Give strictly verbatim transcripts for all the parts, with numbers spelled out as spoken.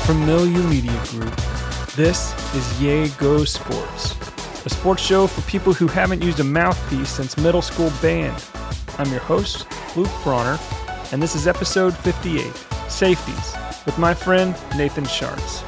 from Milieu Media Group, this is Yay Go Sports, a sports show for people who haven't used a mouthpiece since middle school band. I'm your host, Luke Bronner, and this is episode fifty-eight, Safeties, with my friend Nathan Schartz.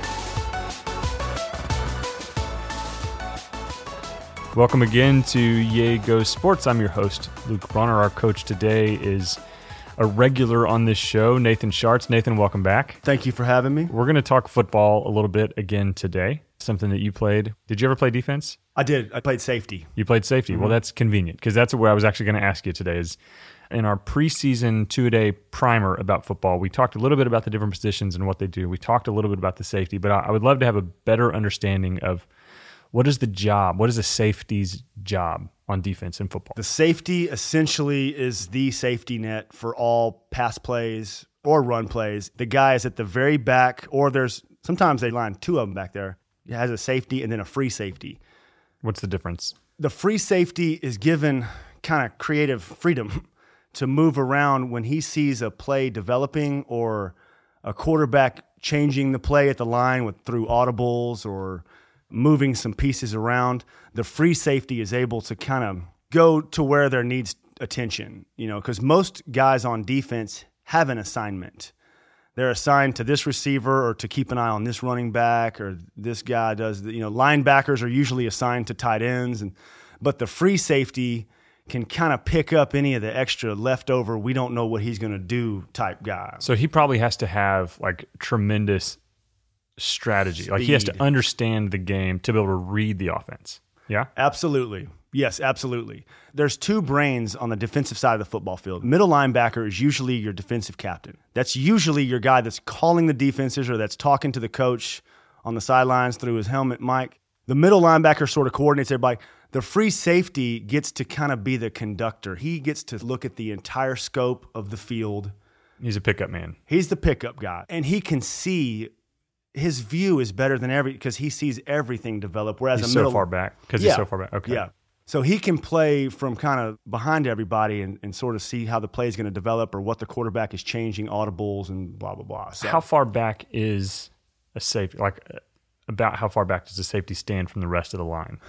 Welcome again to Yay Go Sports. I'm your host, Luke Bronner. Our coach today is a regular on this show, Nathan Schartz. Nathan, welcome back. Thank you for having me. We're going to talk football a little bit again today, something that you played. Did you ever play defense? I did. I played safety. You played safety. Mm-hmm. Well, that's convenient because that's where I was actually going to ask you today is in our preseason two-a-day primer about football, we talked a little bit about the different positions and what they do. We talked a little bit about the safety, but I would love to have a better understanding of what is the job, what is a safety's job on defense in football? The safety essentially is the safety net for all pass plays or run plays. The guy is at the very back, or there's sometimes they line two of them back there. It has a safety and then a free safety. What's the difference? The free safety is given kind of creative freedom to move around when he sees a play developing or a quarterback changing the play at the line with through audibles or moving some pieces around. The free safety is able to kind of go to where there needs attention, you know, because most guys on defense have an assignment. They're assigned to this receiver or to keep an eye on this running back, or this guy does, the, you know, linebackers are usually assigned to tight ends. And but the free safety can kind of pick up any of the extra leftover, we don't know what he's going to do type guy. So he probably has to have like tremendous strategy. Speed. Like he has to understand the game to be able to read the offense. Yeah? Absolutely. Yes, absolutely. There's two brains on the defensive side of the football field. Middle linebacker is usually your defensive captain. That's usually your guy that's calling the defenses or that's talking to the coach on the sidelines through his helmet mic. The middle linebacker sort of coordinates everybody. The free safety gets to kind of be the conductor. He gets to look at the entire scope of the field. He's a pickup man. He's the pickup guy. And he can see. His view is better than every because he sees everything develop. Whereas he's a middle, so far back because yeah, he's so far back. Okay. Yeah. So he can play from kind of behind everybody and, and sort of see how the play is going to develop or what the quarterback is changing, audibles and blah, blah, blah. So how far back is a safety? Like about how far back does a safety stand from the rest of the line?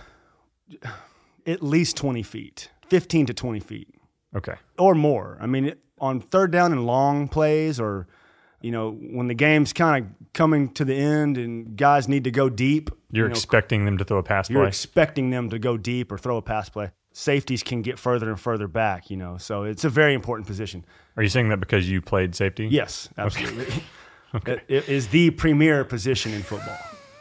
At least twenty feet, fifteen to twenty feet. Okay. Or more. I mean, on third down and long plays or – you know, when the game's kind of coming to the end and guys need to go deep. You're you know, expecting them to throw a pass play? You're expecting them to go deep or throw a pass play. Safeties can get further and further back, you know, so it's a very important position. Are you saying that because you played safety? Yes, absolutely. Okay. Okay. It, it is the premier position in football.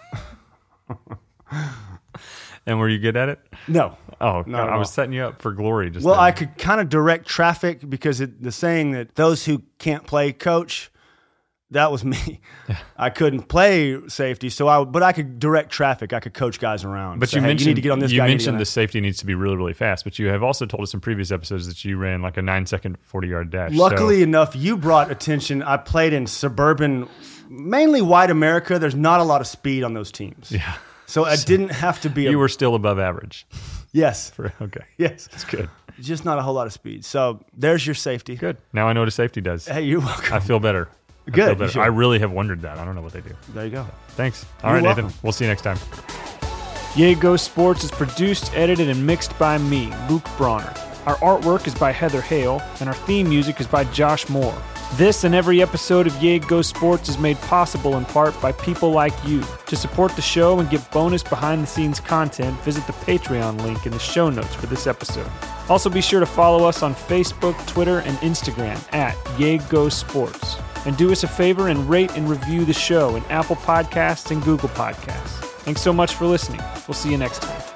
And were you good at it? No. Oh, no, God, I was setting you up for glory. Just well, then. I could kind of direct traffic because it, the saying that those who can't play coach, that was me. I couldn't play safety, so I but I could direct traffic. I could coach guys around. But say, you hey, mentioned you need to get on this you guy. mentioned you the safety needs to be really, really fast. But you have also told us in previous episodes that you ran like a nine-second forty-yard dash. Luckily so. enough, you brought attention. I played in suburban, mainly white America. There's not a lot of speed on those teams. Yeah. So I didn't have to be. You a, were still above average. Yes. For, okay. Yes. That's good. Just not a whole lot of speed. So there's your safety. Good. Now I know what a safety does. Hey, you're welcome. I feel better. I Good. feel better. I really have wondered that. I don't know what they do. There you go. Thanks. All You're right, welcome. Nathan. We'll see you next time. Yay Go Sports is produced, edited, and mixed by me, Luke Bronner. Our artwork is by Heather Hale, and our theme music is by Josh Moore. This and every episode of Yay Go Sports is made possible in part by people like you. To support the show and get bonus behind-the-scenes content, visit the Patreon link in the show notes for this episode. Also be sure to follow us on Facebook, Twitter, and Instagram at Yay Go Sports. And do us a favor and rate and review the show in Apple Podcasts and Google Podcasts. Thanks so much for listening. We'll see you next time.